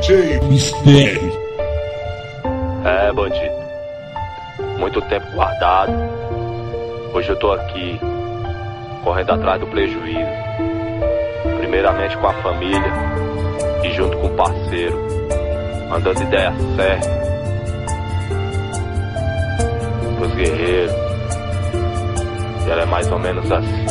DJ Mistério. É, bandido, muito tempo guardado. Hoje eu tô aqui, correndo atrás do prejuízo. Primeiramente com a família e junto com o parceiro, mandando ideias certas pros guerreiros. E ela é mais ou menos assim.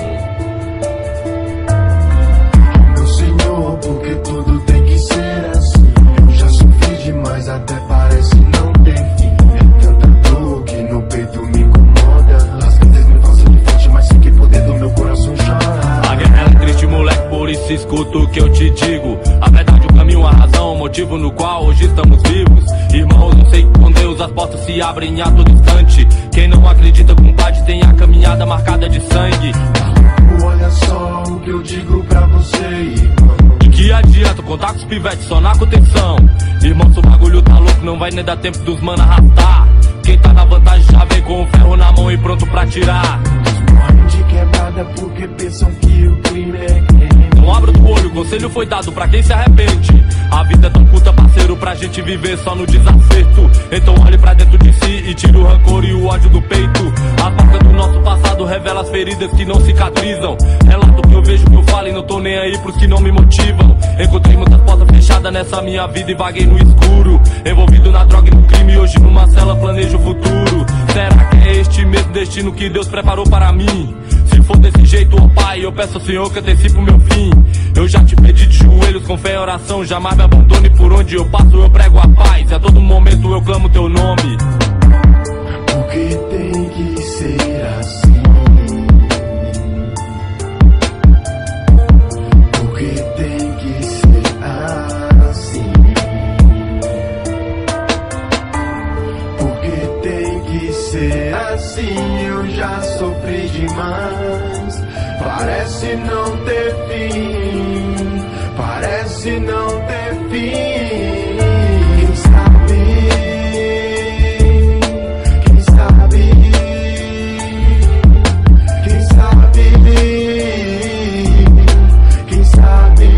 Meu senhor, porque tudo tem que ser assim. Eu já sofri demais, até parece não ter fim. É tanta dor que no peito me incomoda. As cantas me fazem de frente, mas sem que poder do meu coração chora. A guerra é triste, moleque, por isso escuta o que eu te digo. A verdade, o caminho, a razão, o motivo no qual hoje estamos vivos. Irmãos, não sei com Deus as portas se abrem a todo instante. Quem não acredita, compadre, tem a caminhada marcada de sangue. Olha só o que eu digo pra você, irmão. De que adianta contar com os pivetes só na contenção? Irmão, se o bagulho tá louco, não vai nem dar tempo dos mano arrastar. Quem tá na vantagem já vem com o ferro na mão e pronto pra tirar. Morrem de quebrada porque pensam que o crime é crime. Não abra o olho, o conselho foi dado pra quem se arrepende. A vida é tão curta, parceiro, pra gente viver só no desacerto. Então olhe pra dentro de si e tire o rancor e o ódio do peito. A marca do nosso passado revela as feridas que não cicatrizam. Relato que eu vejo, que eu falo e não tô nem aí pros que não me motivam. Encontrei muitas portas fechadas nessa minha vida e vaguei no escuro. Envolvido na droga e no crime, hoje numa cela planejo o futuro. Será que é este mesmo destino que Deus preparou para mim? Se for desse jeito, ó Pai, eu peço ao Senhor que antecipe o meu fim. Eu já te pedi de joelhos, com fé e oração, jamais me abandone. Por onde eu passo eu prego a paz, e a todo momento eu clamo teu nome. Porque tem que ser assim. Porque tem que ser assim. Porque tem que ser assim. Eu já sofri demais. Parece não ter fim. Parece não ter fim. Quem sabe? Quem sabe? Quem sabe? Quem sabe?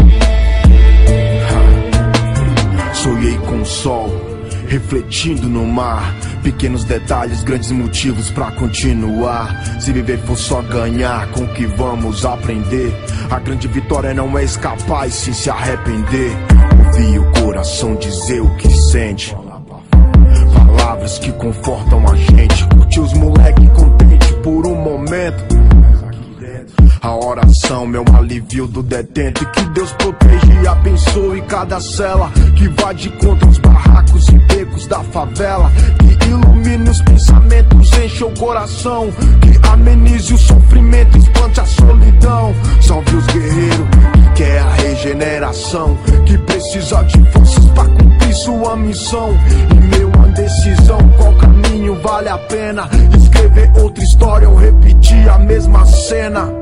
Sonhei com o sol refletindo no mar. Pequenos detalhes, grandes motivos pra continuar. Se viver for só ganhar, com que vamos aprender? A grande vitória não é escapar e sim se arrepender. Ouvir o coração dizer o que sente. Palavras que confortam a gente. Curtir os moleque contente por um momento. A oração, meu alívio do detento. E que Deus proteja e abençoe cada cela que invade contra os barracos e becos da favela. Que ilumine os pensamentos, enche o coração. Que amenize o sofrimento, espante a solidão. Salve os guerreiros que quer a regeneração. Que precisa de forças pra cumprir sua missão. E meu indecisão, qual caminho vale a pena? Escrever outra história ou repetir a mesma cena?